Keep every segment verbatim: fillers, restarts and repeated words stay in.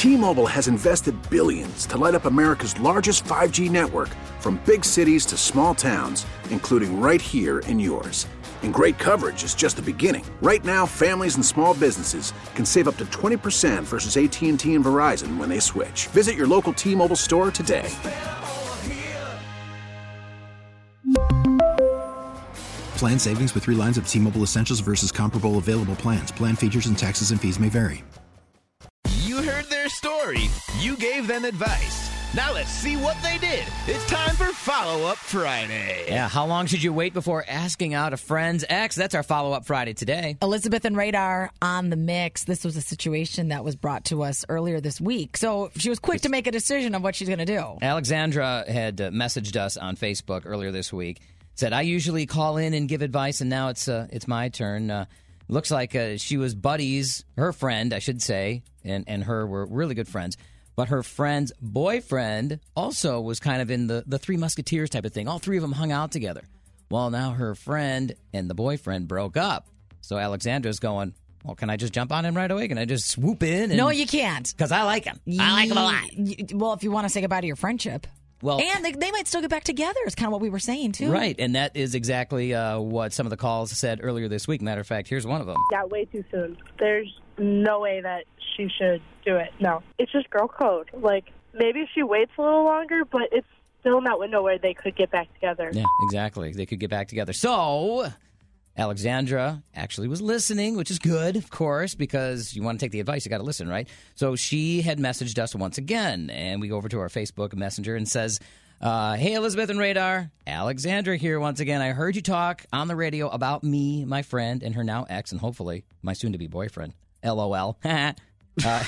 T-Mobile has invested billions to light up America's largest five G network, from big cities to small towns, including right here in yours. And great coverage is just the beginning. Right now, families and small businesses can save up to twenty percent versus A T and T and Verizon when they switch. Visit your local T-Mobile store today. Plan savings with three lines of T-Mobile Essentials versus comparable available plans. Plan features and taxes and fees may vary. You heard their story. You gave them advice. Now let's see what they did. It's time for Follow-Up Friday. Yeah, how long should you wait before asking out a friend's ex? That's our Follow-Up Friday today. Elizabeth and Radar on the mix. This was a situation that was brought to us earlier this week. So she was quick to make a decision of what she's going to do. Alexandra had uh, messaged us on Facebook earlier this week. Said, I usually call in and give advice, and now it's uh, it's my turn. Uh, looks like uh, she was buddies, her friend, I should say, and, and her were really good friends. But her friend's boyfriend also was kind of in the, the Three Musketeers type of thing. All three of them hung out together. Well, now her friend and the boyfriend broke up. So Alexandra's going, well, can I just jump on him right away? Can I just swoop in? And, no, you can't. Because I like him. I like him a lot. Well, if you want to say goodbye to your friendship. Well, and they, they might still get back together is kind of what we were saying, too. Right, and that is exactly uh, what some of the calls said earlier this week. Matter of fact, here's one of them. Yeah, way too soon. There's no way that she should do it. No. It's just girl code. Like, maybe if she waits a little longer, but it's still in that window where they could get back together. Yeah, exactly. They could get back together. So, Alexandra actually was listening, which is good, of course, because you want to take the advice, you got to listen, right? So she had messaged us once again, and we go over to our Facebook Messenger and says, uh, hey, Elizabeth and Radar, Alexandra here once again. I heard you talk on the radio about me, my friend, and her now ex, and hopefully my soon-to-be boyfriend. LOL. uh, I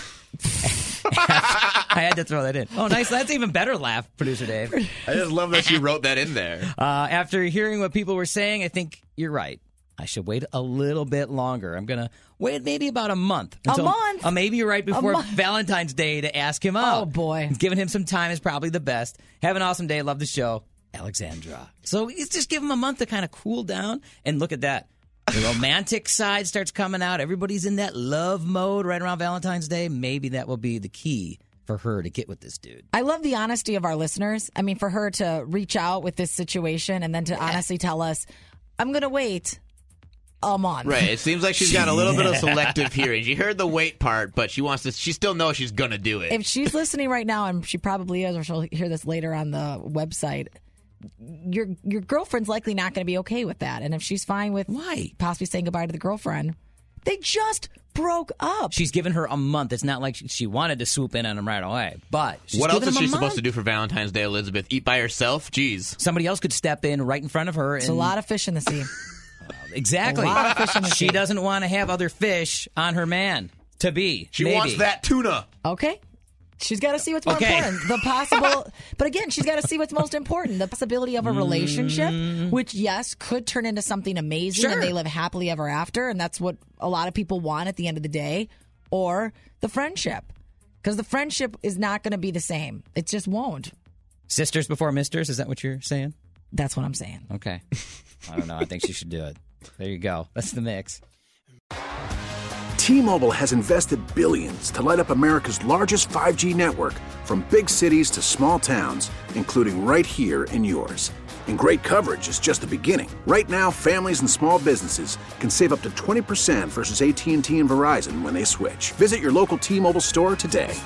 had to throw that in. Oh, nice. That's even better laugh, Producer Dave. I just love that you wrote that in there. Uh, after hearing what people were saying, I think you're right. I should wait a little bit longer. I'm going to wait maybe about a month. Until, a month? Uh, maybe right before Valentine's Day to ask him out. Oh, boy. Giving him some time is probably the best. Have an awesome day. Love the show. Alexandra. So just give him a month to kind of cool down. And look at that. The romantic side starts coming out. Everybody's in that love mode right around Valentine's Day. Maybe that will be the key for her to get with this dude. I love the honesty of our listeners. I mean, for her to reach out with this situation and then to yeah. honestly tell us, I'm going to wait a month. Right. It seems like she's got a little bit of selective hearing. She heard the wait part, but she wants to. She still knows she's going to do it. If she's listening right now, and she probably is, or she'll hear this later on the website, your your girlfriend's likely not going to be okay with that. And if she's fine with why possibly saying goodbye to the girlfriend, they just broke up. She's given her a month. It's not like she wanted to swoop in on him right away. But she's what else is she month. supposed to do for Valentine's Day, Elizabeth? Eat by herself? Jeez. Somebody else could step in right in front of her. It's and... a lot of fish in the sea. Exactly. A lot of fish in the sea. She doesn't want to have other fish on her man to be. She maybe. wants that tuna. Okay. She's got to see what's more okay. important. The possible, but again, she's got to see what's most important. The possibility of a relationship, mm. which, yes, could turn into something amazing sure. and they live happily ever after. And that's what a lot of people want at the end of the day. Or the friendship. Because the friendship is not going to be the same. It just won't. Sisters before misters? Is that what you're saying? That's what I'm saying. Okay. I don't know. I think she should do it. There you go. That's the mix. T-Mobile has invested billions to light up America's largest five G network, from big cities to small towns, including right here in yours. And great coverage is just the beginning. Right now, families and small businesses can save up to twenty percent versus A T and T and Verizon when they switch. Visit your local T-Mobile store today.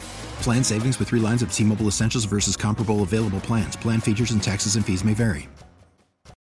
Plan savings with three lines of T-Mobile Essentials versus comparable available plans. Plan features and taxes and fees may vary.